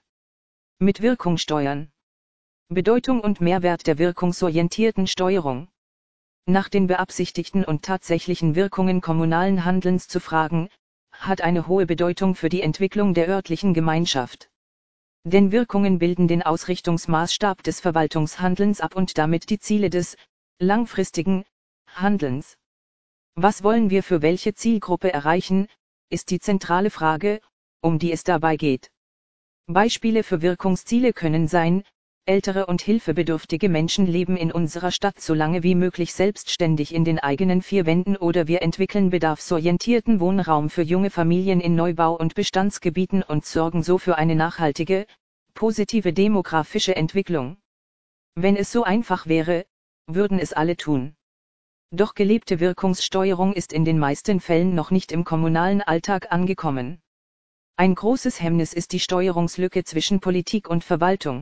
A: Mit Wirkung steuern. Bedeutung und Mehrwert der wirkungsorientierten Steuerung. Nach den beabsichtigten und tatsächlichen Wirkungen kommunalen Handelns zu fragen, hat eine hohe Bedeutung für die Entwicklung der örtlichen Gemeinschaft. Denn Wirkungen bilden den Ausrichtungsmaßstab des Verwaltungshandelns ab und damit die Ziele des langfristigen Handelns. Was wollen wir für welche Zielgruppe erreichen, ist die zentrale Frage, um die es dabei geht. Beispiele für Wirkungsziele können sein: Ältere und hilfebedürftige Menschen leben in unserer Stadt so lange wie möglich selbstständig in den eigenen 4 Wänden, oder wir entwickeln bedarfsorientierten Wohnraum für junge Familien in Neubau- und Bestandsgebieten und sorgen so für eine nachhaltige, positive demografische Entwicklung. Wenn es so einfach wäre, würden es alle tun. Doch gelebte Wirkungssteuerung ist in den meisten Fällen noch nicht im kommunalen Alltag angekommen. Ein großes Hemmnis ist die Steuerungslücke zwischen Politik und Verwaltung.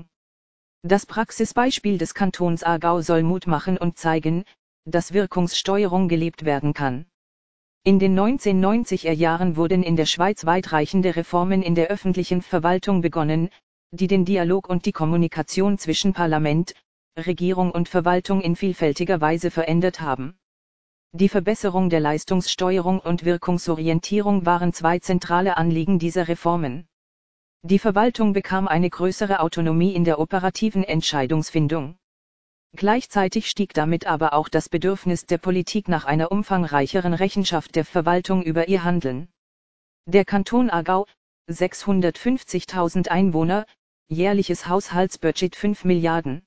A: Das Praxisbeispiel des Kantons Aargau soll Mut machen und zeigen, dass Wirkungssteuerung gelebt werden kann. In den 1990er Jahren wurden in der Schweiz weitreichende Reformen in der öffentlichen Verwaltung begonnen, die den Dialog und die Kommunikation zwischen Parlament, Regierung und Verwaltung in vielfältiger Weise verändert haben. Die Verbesserung der Leistungssteuerung und Wirkungsorientierung waren 2 zentrale Anliegen dieser Reformen. Die Verwaltung bekam eine größere Autonomie in der operativen Entscheidungsfindung. Gleichzeitig stieg damit aber auch das Bedürfnis der Politik nach einer umfangreicheren Rechenschaft der Verwaltung über ihr Handeln. Der Kanton Aargau, 650.000 Einwohner, jährliches Haushaltsbudget 5 Milliarden.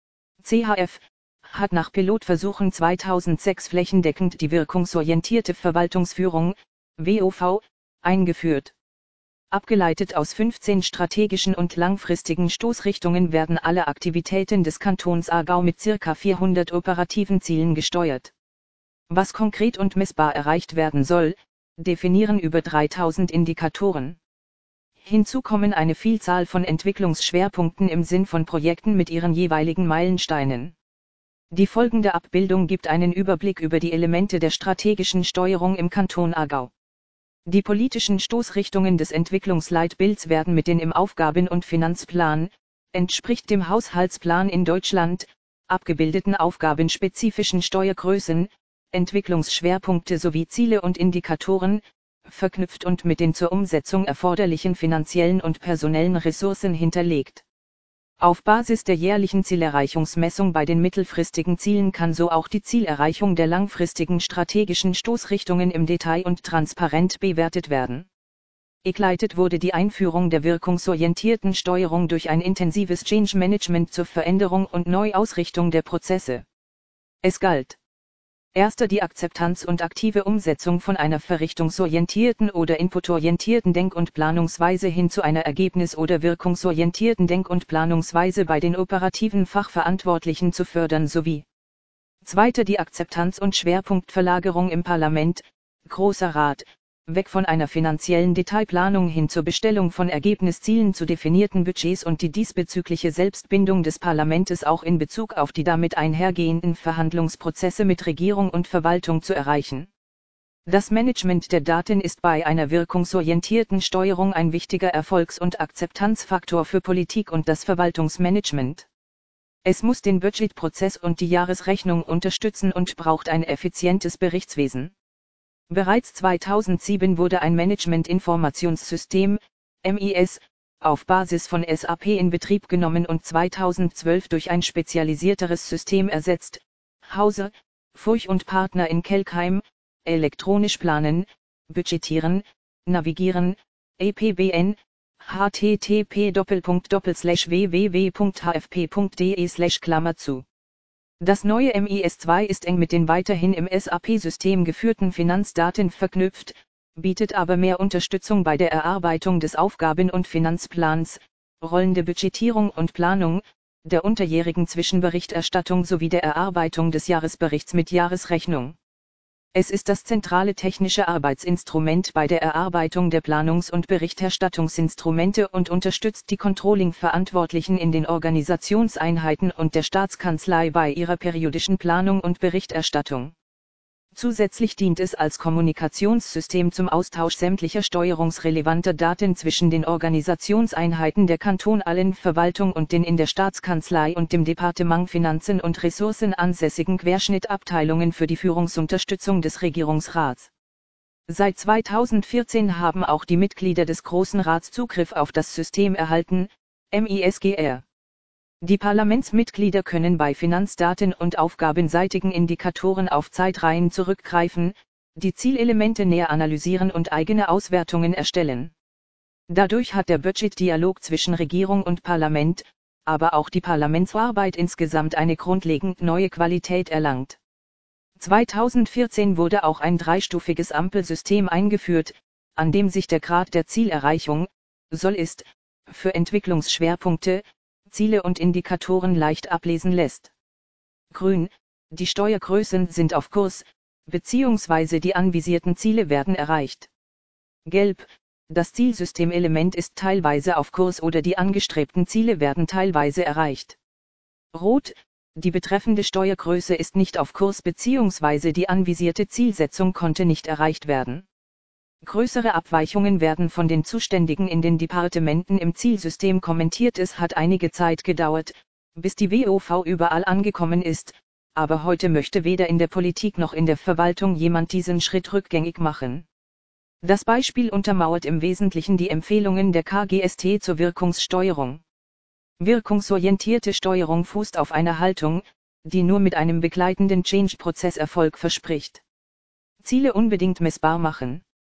A: CHF hat nach Pilotversuchen 2006 flächendeckend die wirkungsorientierte Verwaltungsführung, WOV, eingeführt. Abgeleitet aus 15 strategischen und langfristigen Stoßrichtungen werden alle Aktivitäten des Kantons Aargau mit ca. 400 operativen Zielen gesteuert. Was konkret und messbar erreicht werden soll, definieren über 3000 Indikatoren. Hinzu kommen eine Vielzahl von Entwicklungsschwerpunkten im Sinn von Projekten mit ihren jeweiligen Meilensteinen. Die folgende Abbildung gibt einen Überblick über die Elemente der strategischen Steuerung im Kanton Aargau. Die politischen Stoßrichtungen des Entwicklungsleitbilds werden mit den im Aufgaben- und Finanzplan, entspricht dem Haushaltsplan in Deutschland, abgebildeten aufgabenspezifischen Steuergrößen, Entwicklungsschwerpunkte sowie Ziele und Indikatoren, verknüpft und mit den zur Umsetzung erforderlichen finanziellen und personellen Ressourcen hinterlegt. Auf Basis der jährlichen Zielerreichungsmessung bei den mittelfristigen Zielen kann so auch die Zielerreichung der langfristigen strategischen Stoßrichtungen im Detail und transparent bewertet werden. Begleitet wurde die Einführung der wirkungsorientierten Steuerung durch ein intensives Change Management zur Veränderung und Neuausrichtung der Prozesse. Es galt: Erster die Akzeptanz und aktive Umsetzung von einer verrichtungsorientierten oder inputorientierten Denk- und Planungsweise hin zu einer ergebnis- oder wirkungsorientierten Denk- und Planungsweise bei den operativen Fachverantwortlichen zu fördern sowie zweiter die Akzeptanz und Schwerpunktverlagerung im Parlament, Großer Rat, weg von einer finanziellen Detailplanung hin zur Bestellung von Ergebniszielen zu definierten Budgets und die diesbezügliche Selbstbindung des Parlamentes auch in Bezug auf die damit einhergehenden Verhandlungsprozesse mit Regierung und Verwaltung zu erreichen. Das Management der Daten ist bei einer wirkungsorientierten Steuerung ein wichtiger Erfolgs- und Akzeptanzfaktor für Politik und das Verwaltungsmanagement. Es muss den Budgetprozess und die Jahresrechnung unterstützen und braucht ein effizientes Berichtswesen. Bereits 2007 wurde ein Management-Informationssystem, MIS, auf Basis von SAP in Betrieb genommen und 2012 durch ein spezialisierteres System ersetzt, Hause, Furch und Partner in Kelkheim, elektronisch planen, budgetieren, navigieren, EPBN, http://www.hfp.de/. Das neue MIS2 ist eng mit den weiterhin im SAP-System geführten Finanzdaten verknüpft, bietet aber mehr Unterstützung bei der Erarbeitung des Aufgaben- und Finanzplans, rollende Budgetierung und Planung, der unterjährigen Zwischenberichterstattung sowie der Erarbeitung des Jahresberichts mit Jahresrechnung. Es ist das zentrale technische Arbeitsinstrument bei der Erarbeitung der Planungs- und Berichterstattungsinstrumente und unterstützt die Controlling-Verantwortlichen in den Organisationseinheiten und der Staatskanzlei bei ihrer periodischen Planung und Berichterstattung. Zusätzlich dient es als Kommunikationssystem zum Austausch sämtlicher steuerungsrelevanter Daten zwischen den Organisationseinheiten der kantonalen Verwaltung und den in der Staatskanzlei und dem Departement Finanzen und Ressourcen ansässigen Querschnittabteilungen für die Führungsunterstützung des Regierungsrats. Seit 2014 haben auch die Mitglieder des Großen Rats Zugriff auf das System erhalten, MISGR. Die Parlamentsmitglieder können bei Finanzdaten und aufgabenseitigen Indikatoren auf Zeitreihen zurückgreifen, die Zielelemente näher analysieren und eigene Auswertungen erstellen. Dadurch hat der Budgetdialog zwischen Regierung und Parlament, aber auch die Parlamentsarbeit insgesamt eine grundlegend neue Qualität erlangt. 2014 wurde auch ein dreistufiges Ampelsystem eingeführt, an dem sich der Grad der Zielerreichung, ist, für Entwicklungsschwerpunkte, Ziele und Indikatoren leicht ablesen lässt. Grün, die Steuergrößen sind auf Kurs, bzw. die anvisierten Ziele werden erreicht. Gelb, das Zielsystemelement ist teilweise auf Kurs oder die angestrebten Ziele werden teilweise erreicht. Rot, die betreffende Steuergröße ist nicht auf Kurs bzw. die anvisierte Zielsetzung konnte nicht erreicht werden. Größere Abweichungen werden von den Zuständigen in den Departementen im Zielsystem kommentiert. Es hat einige Zeit gedauert, bis die WOV überall angekommen ist, aber heute möchte weder in der Politik noch in der Verwaltung jemand diesen Schritt rückgängig machen. Das Beispiel untermauert im Wesentlichen die Empfehlungen der KGST zur Wirkungssteuerung. Wirkungsorientierte Steuerung fußt auf einer Haltung, die nur mit einem begleitenden Change-Prozess Erfolg verspricht. Ziele unbedingt messbar machen.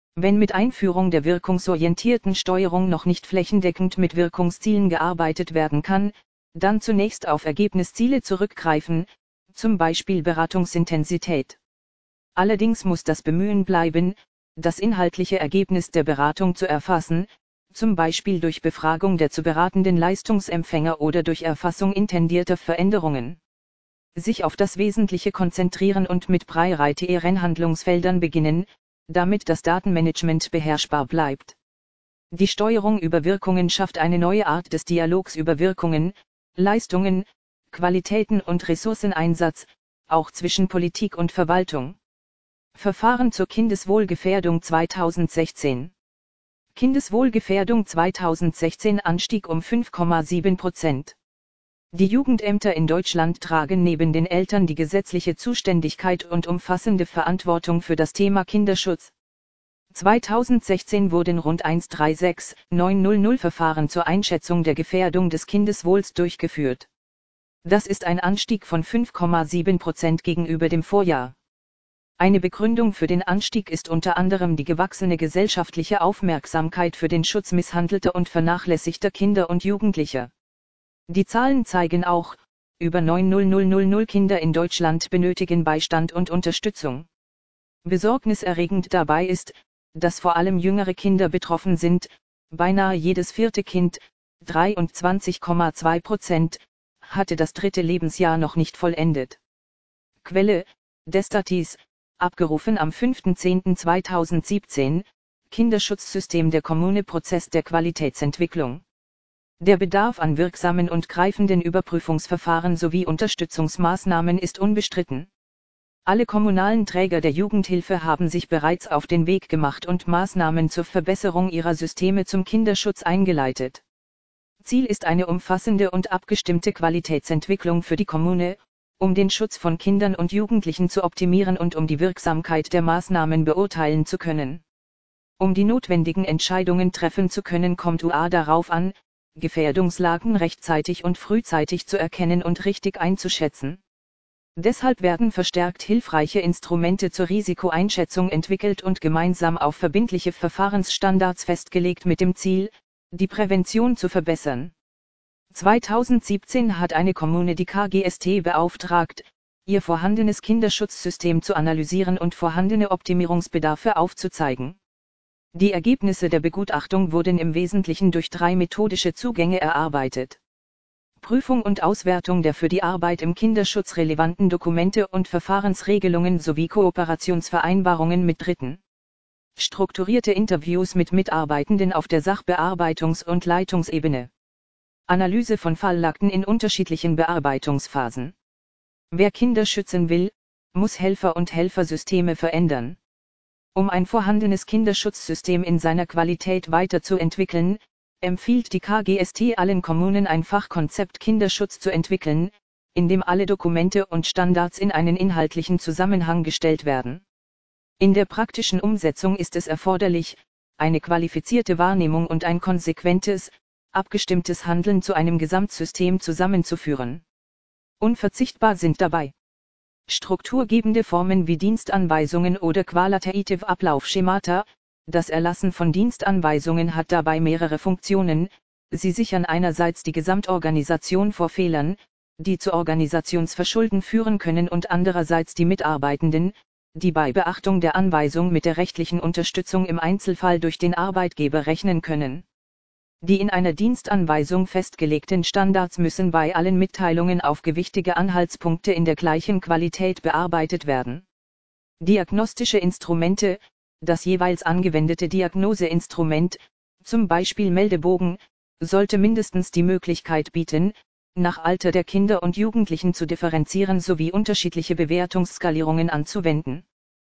A: Wenn mit Einführung der wirkungsorientierten Steuerung noch nicht flächendeckend mit Wirkungszielen gearbeitet werden kann, dann zunächst auf Ergebnisziele zurückgreifen, zum Beispiel Beratungsintensität. Allerdings muss das Bemühen bleiben, das inhaltliche Ergebnis der Beratung zu erfassen, zum Beispiel durch Befragung der zu beratenden Leistungsempfänger oder durch Erfassung intendierter Veränderungen. Sich auf das Wesentliche konzentrieren und mit breiteren Handlungsfeldern beginnen, damit das Datenmanagement beherrschbar bleibt. Die Steuerung über Wirkungen schafft eine neue Art des Dialogs über Wirkungen, Leistungen, Qualitäten und Ressourceneinsatz, auch zwischen Politik und Verwaltung. Verfahren zur Kindeswohlgefährdung 2016. Kindeswohlgefährdung 2016 Anstieg um 5,7%. Die Jugendämter in Deutschland tragen neben den Eltern die gesetzliche Zuständigkeit und umfassende Verantwortung für das Thema Kinderschutz. 2016 wurden rund 136.900 Verfahren zur Einschätzung der Gefährdung des Kindeswohls durchgeführt. Das ist ein Anstieg von 5,7% gegenüber dem Vorjahr. Eine Begründung für den Anstieg ist unter anderem die gewachsene gesellschaftliche Aufmerksamkeit für den Schutz misshandelter und vernachlässigter Kinder und Jugendlicher. Die Zahlen zeigen auch, über 9.000 Kinder in Deutschland benötigen Beistand und Unterstützung. Besorgniserregend dabei ist, dass vor allem jüngere Kinder betroffen sind, beinahe jedes vierte Kind, 23,2%, hatte das dritte Lebensjahr noch nicht vollendet. Quelle: Destatis, abgerufen am 5.10.2017, Kinderschutzsystem der Kommune Prozess der Qualitätsentwicklung. Der Bedarf an wirksamen und greifenden Überprüfungsverfahren sowie Unterstützungsmaßnahmen ist unbestritten. Alle kommunalen Träger der Jugendhilfe haben sich bereits auf den Weg gemacht und Maßnahmen zur Verbesserung ihrer Systeme zum Kinderschutz eingeleitet. Ziel ist eine umfassende und abgestimmte Qualitätsentwicklung für die Kommune, um den Schutz von Kindern und Jugendlichen zu optimieren und um die Wirksamkeit der Maßnahmen beurteilen zu können. Um die notwendigen Entscheidungen treffen zu können, kommt UA darauf an, Gefährdungslagen rechtzeitig und frühzeitig zu erkennen und richtig einzuschätzen. Deshalb werden verstärkt hilfreiche Instrumente zur Risikoeinschätzung entwickelt und gemeinsam auf verbindliche Verfahrensstandards festgelegt mit dem Ziel, die Prävention zu verbessern. 2017 hat eine Kommune die KGST beauftragt, ihr vorhandenes Kinderschutzsystem zu analysieren und vorhandene Optimierungsbedarfe aufzuzeigen. Die Ergebnisse der Begutachtung wurden im Wesentlichen durch 3 methodische Zugänge erarbeitet: Prüfung und Auswertung der für die Arbeit im Kinderschutz relevanten Dokumente und Verfahrensregelungen sowie Kooperationsvereinbarungen mit Dritten. Strukturierte Interviews mit Mitarbeitenden auf der Sachbearbeitungs- und Leitungsebene. Analyse von Fallakten in unterschiedlichen Bearbeitungsphasen. Wer Kinder schützen will, muss Helfer und Helfersysteme verändern. Um ein vorhandenes Kinderschutzsystem in seiner Qualität weiterzuentwickeln, empfiehlt die KGST allen Kommunen ein Fachkonzept Kinderschutz zu entwickeln, in dem alle Dokumente und Standards in einen inhaltlichen Zusammenhang gestellt werden. In der praktischen Umsetzung ist es erforderlich, eine qualifizierte Wahrnehmung und ein konsequentes, abgestimmtes Handeln zu einem Gesamtsystem zusammenzuführen. Unverzichtbar sind dabei strukturgebende Formen wie Dienstanweisungen oder Qualitative Ablaufschemata. Das Erlassen von Dienstanweisungen hat dabei mehrere Funktionen. Sie sichern einerseits die Gesamtorganisation vor Fehlern, die zu Organisationsverschulden führen können, und andererseits die Mitarbeitenden, die bei Beachtung der Anweisung mit der rechtlichen Unterstützung im Einzelfall durch den Arbeitgeber rechnen können. Die in einer Dienstanweisung festgelegten Standards müssen bei allen Mitteilungen auf gewichtige Anhaltspunkte in der gleichen Qualität bearbeitet werden. Diagnostische Instrumente: Das jeweils angewendete Diagnoseinstrument, zum Beispiel Meldebogen, sollte mindestens die Möglichkeit bieten, nach Alter der Kinder und Jugendlichen zu differenzieren sowie unterschiedliche Bewertungsskalierungen anzuwenden.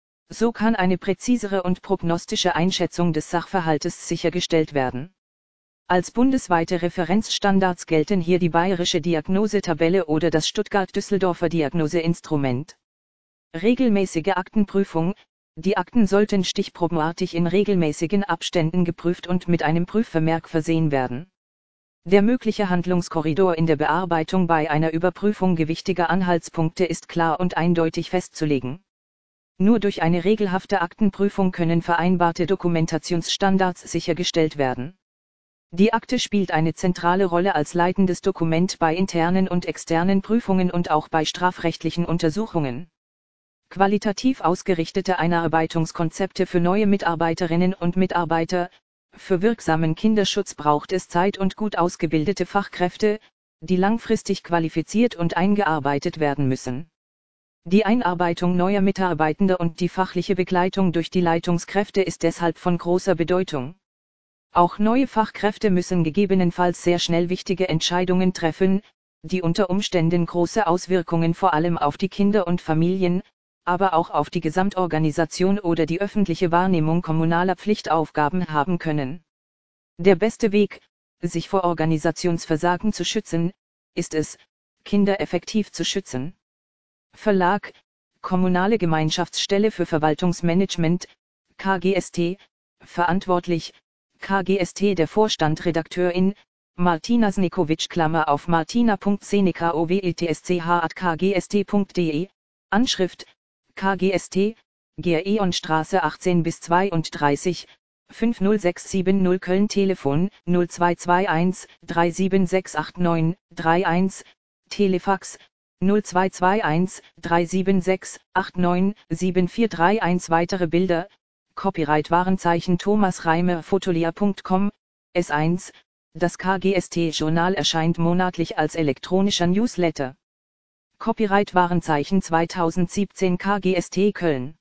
A: So kann eine präzisere und prognostische Einschätzung des Sachverhaltes sichergestellt werden. Als bundesweite Referenzstandards gelten hier die Bayerische Diagnosetabelle oder das Stuttgart-Düsseldorfer Diagnoseinstrument. Regelmäßige Aktenprüfung: Die Akten sollten stichprobenartig in regelmäßigen Abständen geprüft und mit einem Prüfvermerk versehen werden. Der mögliche Handlungskorridor in der Bearbeitung bei einer Überprüfung gewichtiger Anhaltspunkte ist klar und eindeutig festzulegen. Nur durch eine regelhafte Aktenprüfung können vereinbarte Dokumentationsstandards sichergestellt werden. Die Akte spielt eine zentrale Rolle als leitendes Dokument bei internen und externen Prüfungen und auch bei strafrechtlichen Untersuchungen. Qualitativ ausgerichtete Einarbeitungskonzepte für neue Mitarbeiterinnen und Mitarbeiter. Für wirksamen Kinderschutz braucht es Zeit und gut ausgebildete Fachkräfte, die langfristig qualifiziert und eingearbeitet werden müssen. Die Einarbeitung neuer Mitarbeitender und die fachliche Begleitung durch die Leitungskräfte ist deshalb von großer Bedeutung. Auch neue Fachkräfte müssen gegebenenfalls sehr schnell wichtige Entscheidungen treffen, die unter Umständen große Auswirkungen vor allem auf die Kinder und Familien, aber auch auf die Gesamtorganisation oder die öffentliche Wahrnehmung kommunaler Pflichtaufgaben haben können. Der beste Weg, sich vor Organisationsversagen zu schützen, ist es, Kinder effektiv zu schützen. Verlag, Kommunale Gemeinschaftsstelle für Verwaltungsmanagement, KGST, verantwortlich, KGST der Vorstand Redakteurin, Martina Snikovic Martina.Seneca-OWETSCH@kgst.de, Anschrift, KGST, Gereonstraße 18-32, 50670 Köln Telefon 0221 37689 31, Telefax 0221 376 89 7431 Weitere Bilder, Copyright Warenzeichen Thomas Reimer Fotolia.com, S1, das KGST-Journal erscheint monatlich als elektronischer Newsletter. Copyright Warenzeichen 2017 KGST Köln.